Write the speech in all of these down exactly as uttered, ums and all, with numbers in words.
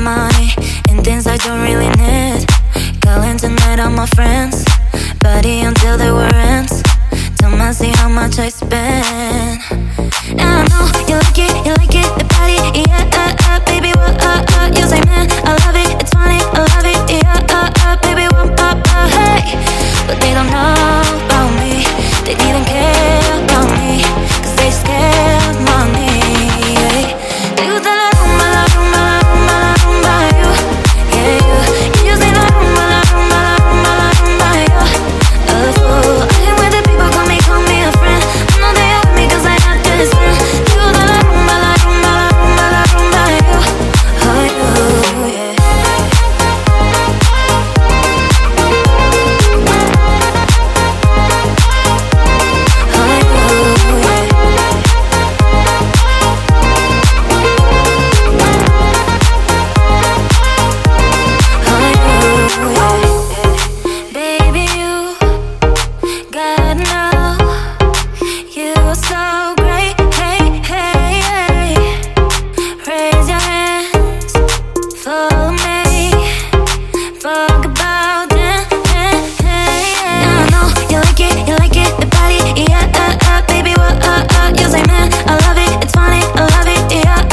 money in things I don't really need. Calling tonight all my friends, party until they were ends. Tell me see how much I spend. And I know you like it, you like it, the party, yeah, uh, uh, baby, what, uh, uh, you say, man, I love it, it's funny, I love it, yeah, uh, uh, baby, what, uh, uh, hey. But they don't know about me, they didn't care about me, cause they scared of money, yeah. They gusta la rumba, la rumba, la rumba, la rumba, you, yeah, you. Y yo say la rumba, la rumba, la rumba, la rumba, yo. A fool, I hang with the people, call me, call me a friend. I know they with me cause I got this, man. They gusta la rumba, la rumba, la rumba, la rumba, yo. Oh, you, yeah.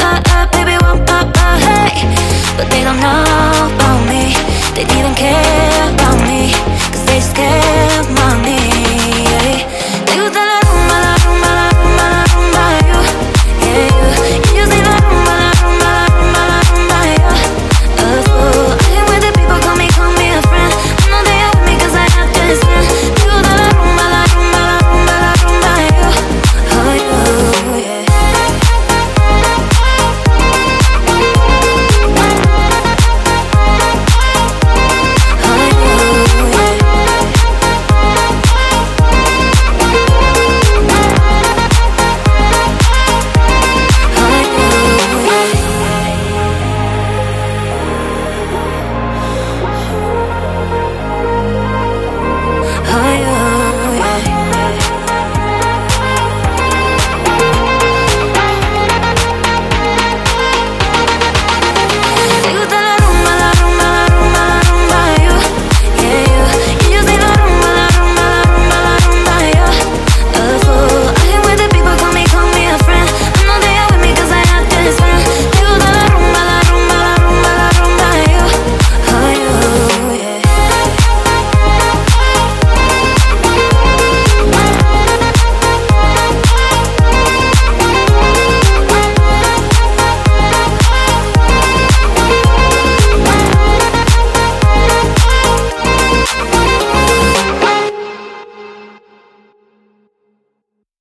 But they don't know about me, they didn't care.